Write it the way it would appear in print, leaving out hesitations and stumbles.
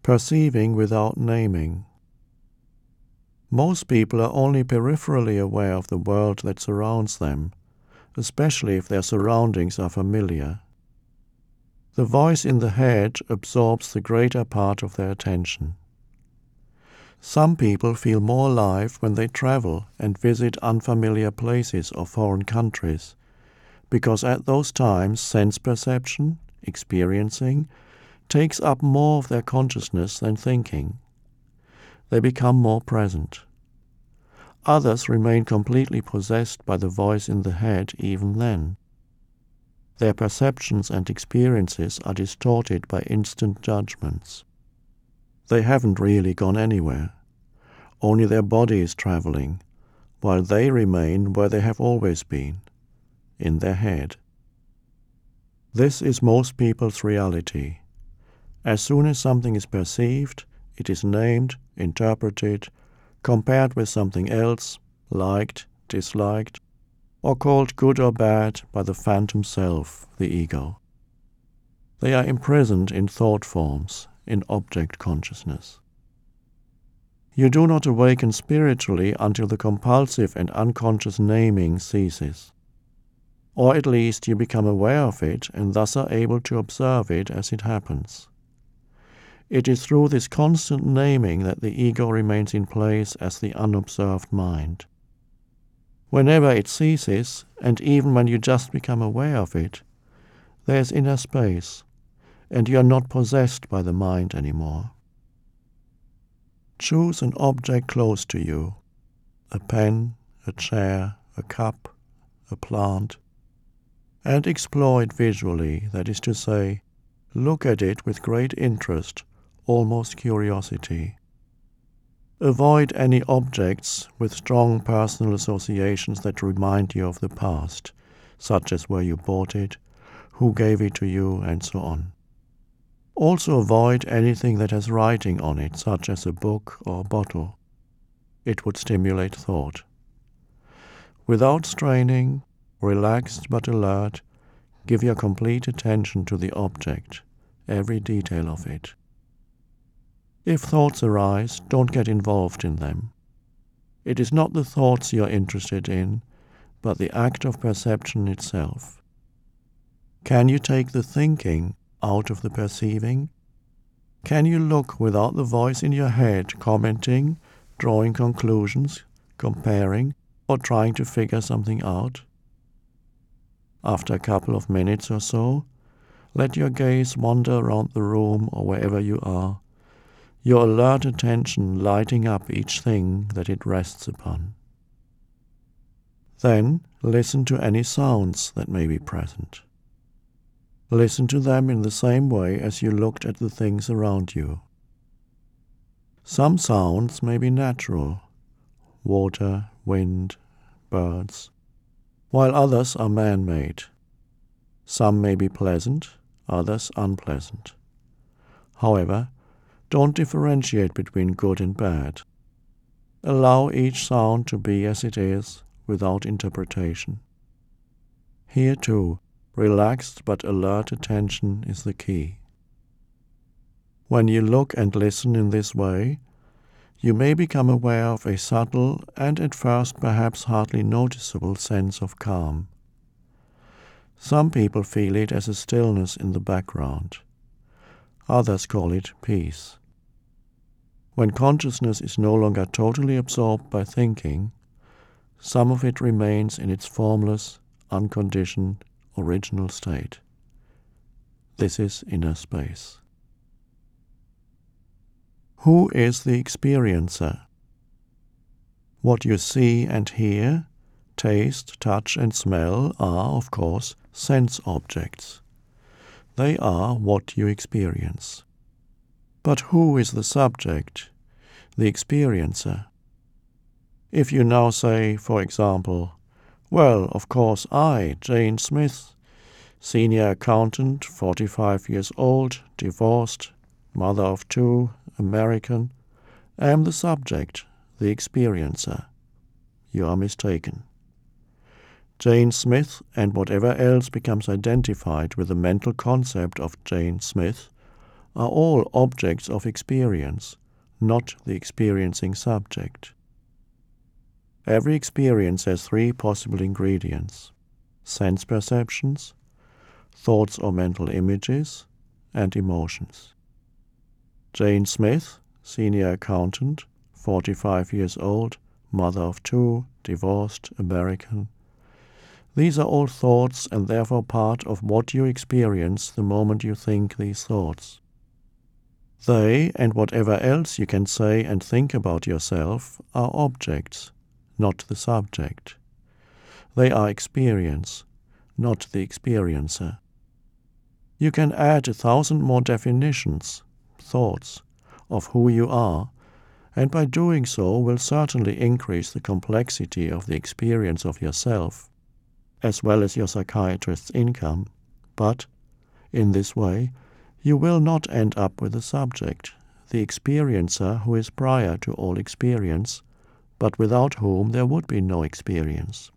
Perceiving without naming. Most people are only peripherally aware of the world that surrounds them, especially if their surroundings are familiar. The voice in the head absorbs the greater part of their attention. Some people feel more alive when they travel and visit unfamiliar places or foreign countries, because at those times sense perception, experiencing, takes up more of their consciousness than thinking. They become more present. Others remain completely possessed by the voice in the head even then. Their perceptions and experiences are distorted by instant judgments. They haven't really gone anywhere. Only their body is traveling, while they remain where they have always been, in their head. This is most people's reality. As soon as something is perceived, it is named, interpreted, compared with something else, liked, disliked, or called good or bad by the phantom self, the ego. They are imprisoned in thought forms, in object consciousness. You do not awaken spiritually until the compulsive and unconscious naming ceases. Or at least you become aware of it and thus are able to observe it as it happens. It is through this constant naming that the ego remains in place as the unobserved mind. Whenever it ceases, and even when you just become aware of it, there is inner space, and you are not possessed by the mind anymore. Choose an object close to you, a pen, a chair, a cup, a plant, and explore it visually, that is to say, look at it with great interest, almost curiosity. Avoid any objects with strong personal associations that remind you of the past, such as where you bought it, who gave it to you, and so on. Also avoid anything that has writing on it, such as a book or a bottle. It would stimulate thought. Without straining, relaxed but alert, give your complete attention to the object, every detail of it. If thoughts arise, don't get involved in them. It is not the thoughts you are interested in, but the act of perception itself. Can you take the thinking out of the perceiving? Can you look without the voice in your head commenting, drawing conclusions, comparing, or trying to figure something out? After a couple of minutes or so, let your gaze wander around the room or wherever you are, your alert attention lighting up each thing that it rests upon. Then listen to any sounds that may be present. Listen to them in the same way as you looked at the things around you. Some sounds may be natural, water, wind, birds, while others are man-made. Some may be pleasant, others unpleasant. However, don't differentiate between good and bad. Allow each sound to be as it is, without interpretation. Here too, relaxed but alert attention is the key. When you look and listen in this way, you may become aware of a subtle and at first perhaps hardly noticeable sense of calm. Some people feel it as a stillness in the background. Others call it peace. When consciousness is no longer totally absorbed by thinking, some of it remains in its formless, unconditioned, original state. This is inner space. Who is the experiencer? What you see and hear, taste, touch, and smell are, of course, sense objects. They are what you experience. But who is the subject, the experiencer? If you now say, for example, well, of course I, Jane Smith, senior accountant, 45 years old, divorced, mother of 2, American, am the subject, the experiencer. You are mistaken. Jane Smith and whatever else becomes identified with the mental concept of Jane Smith are all objects of experience, not the experiencing subject. Every experience has three possible ingredients: sense perceptions, thoughts or mental images, and emotions. Jane Smith, senior accountant, 45 years old, mother of two, divorced, American. These are all thoughts and therefore part of what you experience the moment you think these thoughts. They, and whatever else you can say and think about yourself, are objects, not the subject. They are experience, not the experiencer. You can add 1,000 more definitions, thoughts, of who you are, and by doing so will certainly increase the complexity of the experience of yourself, as well as your psychiatrist's income, but, in this way, you will not end up with a subject, the experiencer who is prior to all experience, but without whom there would be no experience.